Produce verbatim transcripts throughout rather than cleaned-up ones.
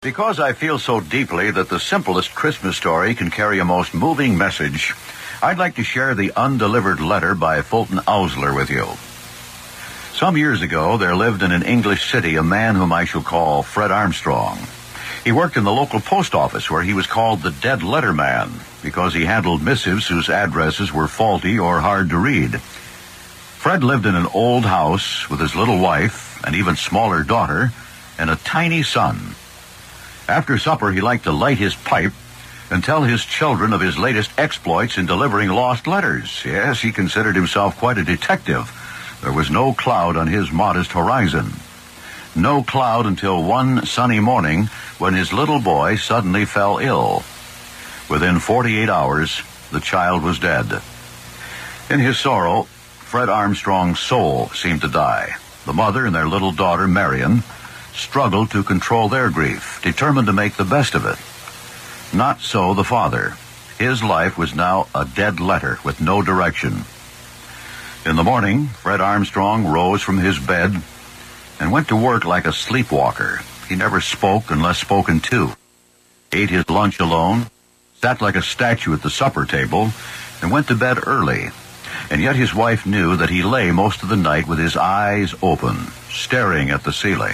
Because I feel so deeply that the simplest Christmas story can carry a most moving message, I'd like to share the undelivered letter by Fulton Ausler with you. Some years ago, there lived in an English city a man whom I shall call Fred Armstrong. He worked in the local post office where he was called the Dead Letter Man because he handled missives whose addresses were faulty or hard to read. Fred lived in an old house with his little wife, an even smaller daughter, and a tiny son. After supper, he liked to light his pipe and tell his children of his latest exploits in delivering lost letters. Yes, he considered himself quite a detective. There was no cloud on his modest horizon. No cloud until one sunny morning when his little boy suddenly fell ill. Within forty-eight hours, the child was dead. In his sorrow, Fred Armstrong's soul seemed to die. The mother and their little daughter, Marion, struggled to control their grief, determined to make the best of it. Not so the father. His life was now a dead letter with no direction. In the morning, Fred Armstrong rose from his bed and went to work like a sleepwalker. He never spoke unless spoken to. Ate his lunch alone, sat like a statue at the supper table, and went to bed early. And yet his wife knew that he lay most of the night with his eyes open, staring at the ceiling.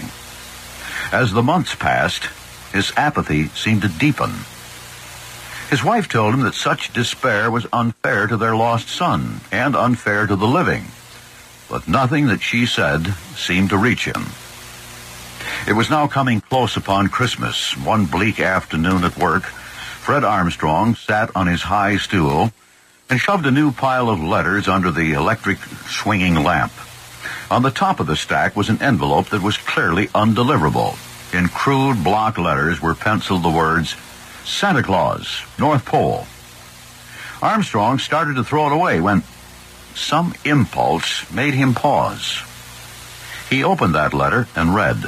As the months passed, his apathy seemed to deepen. His wife told him that such despair was unfair to their lost son and unfair to the living. But nothing that she said seemed to reach him. It was now coming close upon Christmas. One bleak afternoon at work, Fred Armstrong sat on his high stool and shoved a new pile of letters under the electric swinging lamp. On the top of the stack was an envelope that was clearly undeliverable. In crude block letters were penciled the words, Santa Claus, North Pole. Armstrong started to throw it away when some impulse made him pause. He opened that letter and read,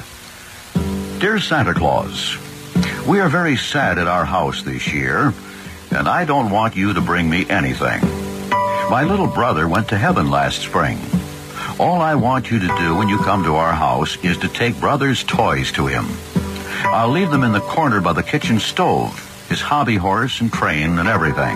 Dear Santa Claus, we are very sad at our house this year, and I don't want you to bring me anything. My little brother went to heaven last spring. All I want you to do when you come to our house is to take Brother's toys to him. I'll leave them in the corner by the kitchen stove, his hobby horse and train and everything.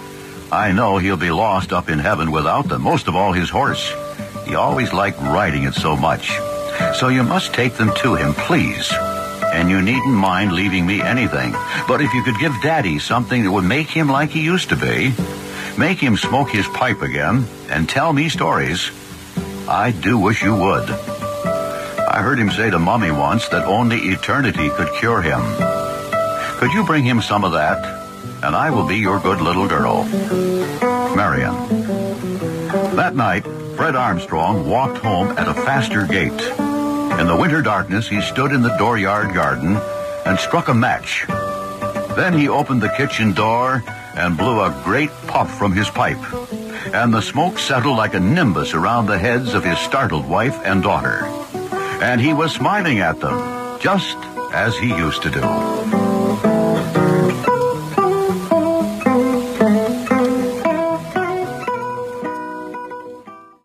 I know he'll be lost up in heaven without them, most of all his horse. He always liked riding it so much. So you must take them to him, please. And you needn't mind leaving me anything. But if you could give Daddy something that would make him like he used to be, make him smoke his pipe again, and tell me stories, I do wish you would. I heard him say to Mommy once that only eternity could cure him. Could you bring him some of that, and I will be your good little girl. Marion. That night, Fred Armstrong walked home at a faster gait. In the winter darkness, he stood in the dooryard garden and struck a match. Then he opened the kitchen door and blew a great puff from his pipe, and the smoke settled like a nimbus around the heads of his startled wife and daughter. And he was smiling at them, just as he used to do.